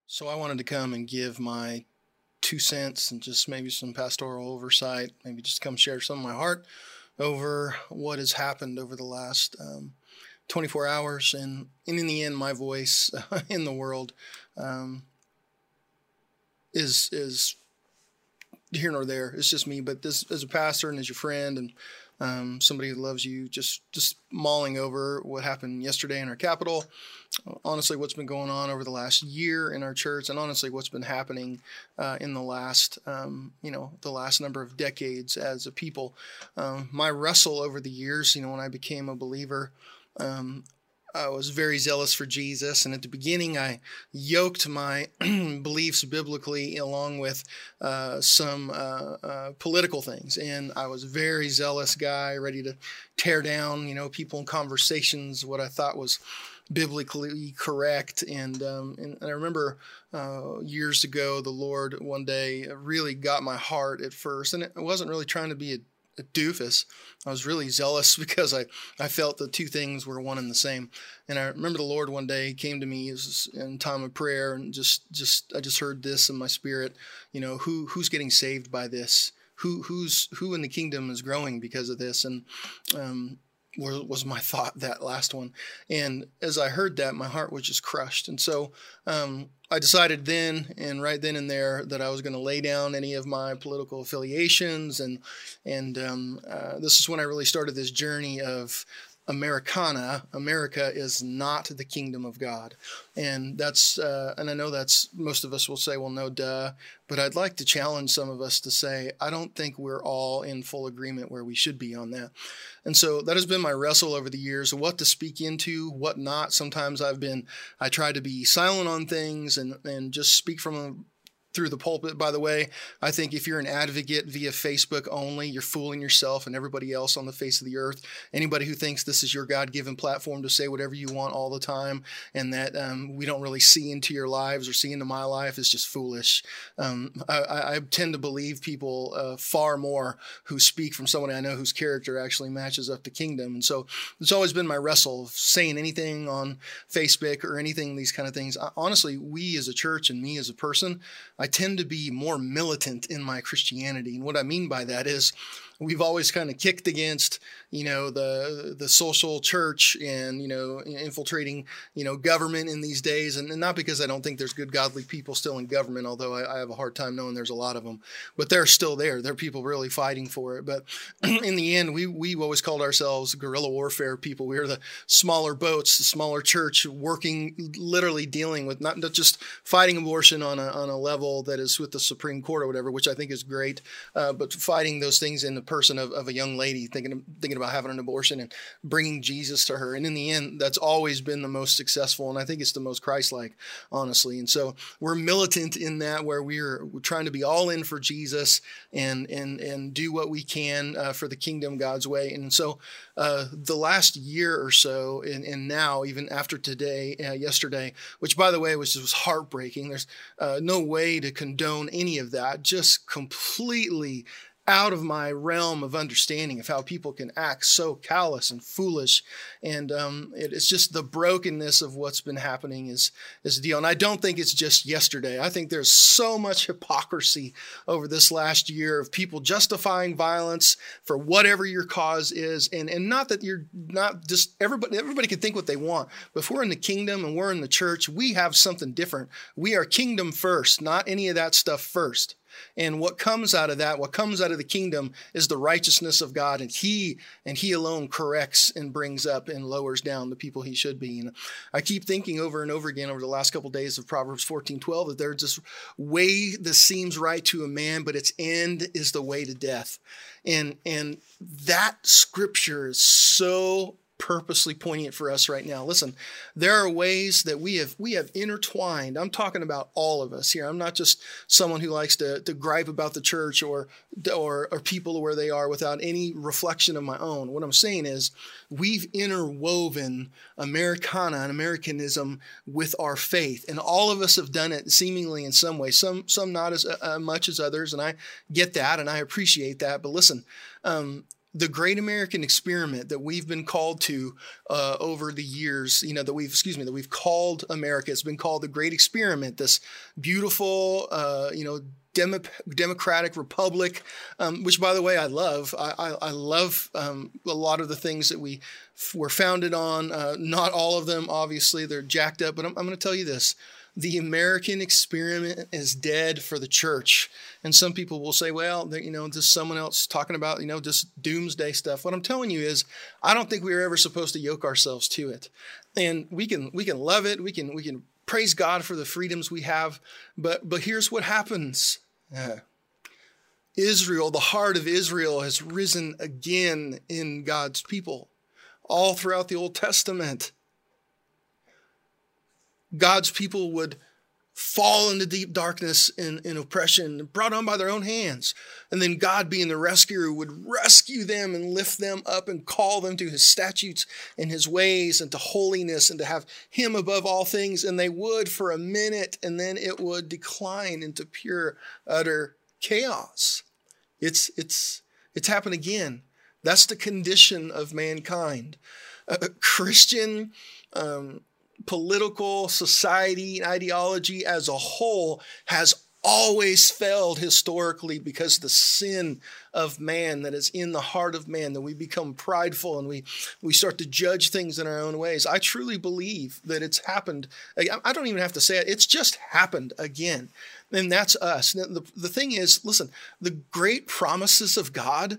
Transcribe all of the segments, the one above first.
So I wanted to come and give my 2 cents and just maybe some pastoral oversight, maybe just come share some of my heart over what has happened over the last 24 hours. And in the end, my voice in the world um, is here nor there. It's just me. But this, as a pastor and as your friend and somebody who loves you, just mulling over what happened yesterday in our capital. Honestly, what's been going on over the last year in our church, and honestly, what's been happening in the last, the last number of decades as a people. My wrestle over the years, when I became a believer, I was very zealous for Jesus, and at the beginning, I yoked my beliefs biblically along with some political things, and I was a very zealous guy, ready to tear down, people in conversations, what I thought was biblically correct. And I remember years ago, the Lord one day really got my heart at first, and I wasn't really trying to be a doofus. I was really zealous because I felt the two things were one and the same. And I remember the Lord one day came to me in time of prayer, and I just heard this in my spirit. Who's getting saved by this? Who in the kingdom is growing because of this? And was my thought, that last one. And as I heard that, my heart was just crushed. And so I decided then and right then and there that I was going to lay down any of my political affiliations. And this is when I really started this journey of Americana. America is not the kingdom of God. And that's, and I know that's, most of us will say, well, no, duh. But I'd like to challenge some of us to say, I don't think we're all in full agreement where we should be on that. And so that has been my wrestle over the years, what to speak into, what not. Sometimes I try to be silent on things and just speak through the pulpit. By the way, I think if you're an advocate via Facebook only, you're fooling yourself and everybody else on the face of the earth. Anybody who thinks this is your God-given platform to say whatever you want all the time and that we don't really see into your lives or see into my life is just foolish. I tend to believe people far more who speak from somebody I know whose character actually matches up to kingdom. And so it's always been my wrestle of saying anything on Facebook or anything, these kind of things. Honestly, we as a church and me as a person, I tend to be more militant in my Christianity. And what I mean by that is we've always kind of kicked against, the social church and, infiltrating, government in these days. And not because I don't think there's good, godly people still in government, although I have a hard time knowing there's a lot of them, but they're still there. There are people really fighting for it. But in the end, we've always called ourselves guerrilla warfare people. We are the smaller boats, the smaller church working, literally dealing with not just fighting abortion on a level that is with the Supreme Court or whatever, which I think is great, but fighting those things in the person of a young lady thinking about having an abortion and bringing Jesus to her. And in the end, that's always been the most successful. And I think it's the most Christ-like, honestly. And so we're militant in that, where we're trying to be all in for Jesus and do what we can for the kingdom God's way. And so the last year or so, and now even after yesterday, which by the way was heartbreaking. There's no way to condone any of that. Just completely out of my realm of understanding of how people can act so callous and foolish. And it's just the brokenness of what's been happening is the deal. And I don't think it's just yesterday. I think there's so much hypocrisy over this last year of people justifying violence for whatever your cause is. And not that you're not just everybody can think what they want, but if we're in the kingdom and we're in the church, we have something different. We are kingdom first, not any of that stuff first. And what comes out of that, what comes out of the kingdom is the righteousness of God. And he alone corrects and brings up and lowers down the people he should be. And I keep thinking over and over again over the last couple of days of Proverbs 14:12 that there's this way that seems right to a man, but its end is the way to death. And that scripture is so purposely poignant for us right now. Listen, there are ways that we have intertwined. I'm talking about all of us here. I'm not just someone who likes to gripe about the church or people where they are without any reflection of my own. What I'm saying is we've interwoven Americana and Americanism with our faith, and all of us have done it seemingly in some way. Some not as much as others, and I get that and I appreciate that. But listen, the great American experiment that we've been called to over the years, that we've called America. It's been called the Great Experiment, this beautiful, democratic republic, which, by the way, I love. I love a lot of the things that we were founded on. Not all of them, obviously, they're jacked up, but I'm going to tell you this. The American experiment is dead for the church. And some people will say, well, just someone else talking about, just doomsday stuff. What I'm telling you is, I don't think we were ever supposed to yoke ourselves to it. And we can love it. We can praise God for the freedoms we have. But here's what happens. Israel, the heart of Israel, has risen again in God's people all throughout the Old Testament. God's people would fall into deep darkness and oppression, brought on by their own hands. And then God, being the rescuer, would rescue them and lift them up and call them to his statutes and his ways and to holiness and to have him above all things. And they would for a minute, and then it would decline into pure, utter chaos. It's happened again. That's the condition of mankind. Christian political society and ideology as a whole has always failed historically because of the sin of man that is in the heart of man, that we become prideful and we start to judge things in our own ways. I truly believe that it's happened. I don't even have to say it. It's just happened again. And that's us. The thing is, listen, the great promises of God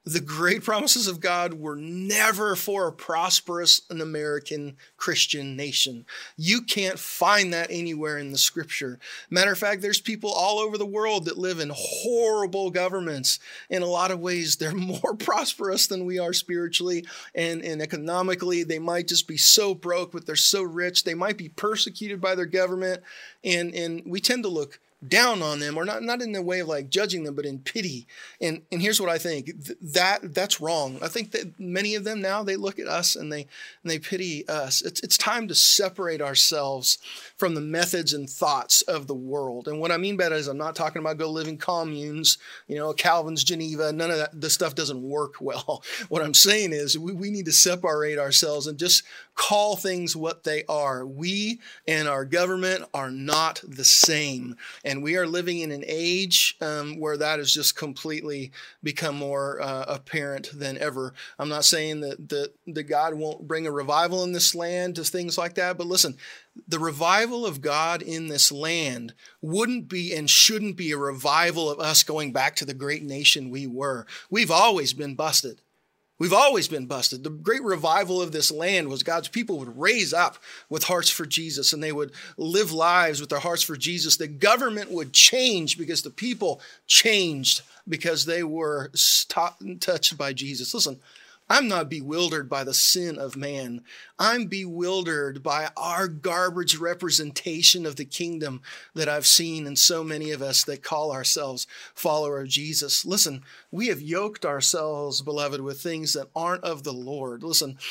were never for a prosperous and American Christian nation. You can't find that anywhere in the scripture. Matter of fact, there's people all over the world that live in horrible governments. In a lot of ways, they're more prosperous than we are spiritually and economically. They might just be so broke, but they're so rich. They might be persecuted by their government. And we tend to look down on them, or not in the way of like judging them, but in pity. And here's what I think, that's wrong. I think that many of them now, they look at us and they pity us. It's time to separate ourselves from the methods and thoughts of the world. And what I mean by that is, I'm not talking about go live in communes, Calvin's Geneva. None of that. This stuff doesn't work well. What I'm saying is we need to separate ourselves and just call things what they are. We and our government are not the same. And we are living in an age where that has just completely become more apparent than ever. I'm not saying that God won't bring a revival in this land to things like that, but listen, the revival of God in this land wouldn't be and shouldn't be a revival of us going back to the great nation we were. We've always been busted. We've always been busted. The great revival of this land was God's people would raise up with hearts for Jesus, and they would live lives with their hearts for Jesus. The government would change because the people changed because they were touched by Jesus. Listen, I'm not bewildered by the sin of man. I'm bewildered by our garbage representation of the kingdom that I've seen in so many of us that call ourselves followers of Jesus. Listen, we have yoked ourselves, beloved, with things that aren't of the Lord. Listen,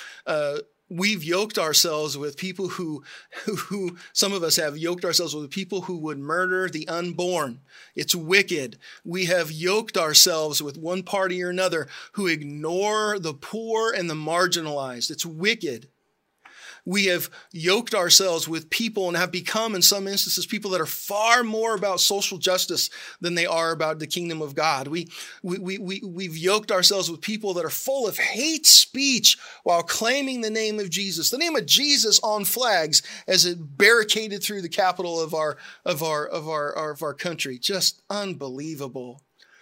we've yoked ourselves with people who some of us have yoked ourselves with people who would murder the unborn. It's wicked. We have yoked ourselves with one party or another who ignore the poor and the marginalized. It's wicked. We have yoked ourselves with people and have become, in some instances, people that are far more about social justice than they are about the kingdom of God. We've yoked ourselves with people that are full of hate speech while claiming the name of Jesus on flags as it barricaded through the capital of our country. Just unbelievable.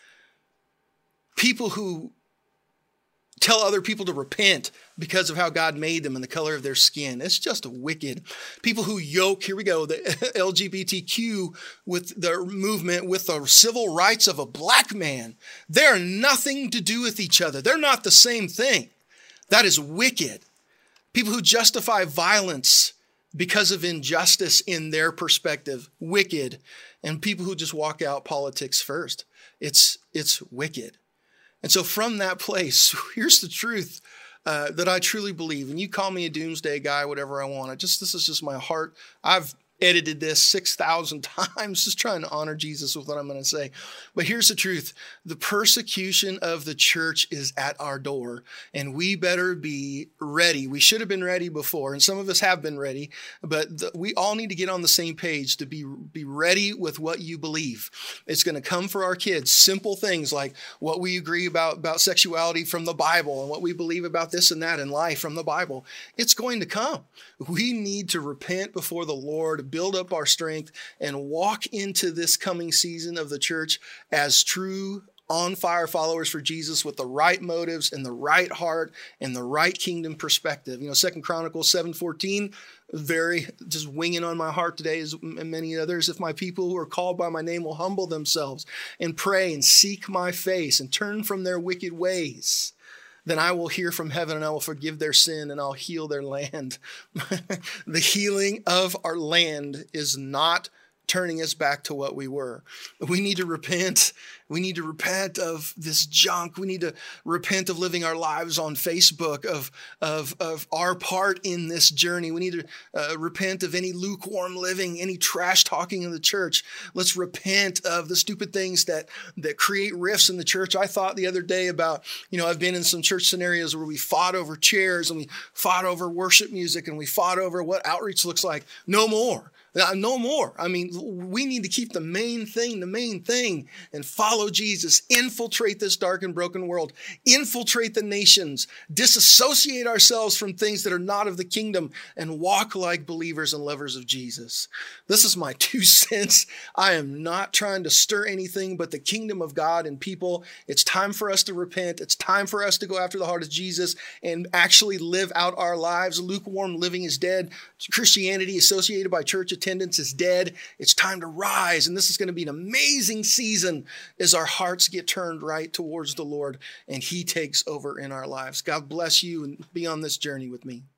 People who tell other people to repent because of how God made them and the color of their skin. It's just wicked. People who yoke, here we go, the LGBTQ with their movement with the civil rights of a black man. They're nothing to do with each other. They're not the same thing. That is wicked. People who justify violence because of injustice in their perspective, wicked. And people who just walk out politics first. It's wicked. And so from that place, here's the truth that I truly believe. And you call me a doomsday guy, whatever I want. This is just my heart. I've edited this 6,000 times just trying to honor Jesus with what I'm going to say. But here's the truth. The persecution of the church is at our door, and we better be ready. We should have been ready before, and some of us have been ready, but we all need to get on the same page to be ready with what you believe. It's going to come for our kids. Simple things like what we agree about sexuality from the Bible and what we believe about this and that in life from the Bible. It's going to come. We need to repent before the Lord, build up our strength, and walk into this coming season of the church as true on-fire followers for Jesus with the right motives and the right heart and the right kingdom perspective. 2 Chronicles 7:14, very just winging on my heart today, as many others. If my people who are called by my name will humble themselves and pray and seek my face and turn from their wicked ways, then I will hear from heaven and I will forgive their sin and I'll heal their land. The healing of our land is not turning us back to what we were. We need to repent. We need to repent of this junk. We need to repent of living our lives on Facebook, of our part in this journey. We need to repent of any lukewarm living, any trash talking in the church. Let's repent of the stupid things that create rifts in the church. I thought the other day about, I've been in some church scenarios where we fought over chairs and we fought over worship music and we fought over what outreach looks like. No more. No more. I mean, we need to keep the main thing, and follow Jesus. Infiltrate this dark and broken world. Infiltrate the nations. Disassociate ourselves from things that are not of the kingdom and walk like believers and lovers of Jesus. This is my 2 cents. I am not trying to stir anything but the kingdom of God and people. It's time for us to repent. It's time for us to go after the heart of Jesus and actually live out our lives. Lukewarm living is dead. Christianity associated by church attendance is dead. It's time to rise. And this is going to be an amazing season as our hearts get turned right towards the Lord and he takes over in our lives. God bless you and be on this journey with me.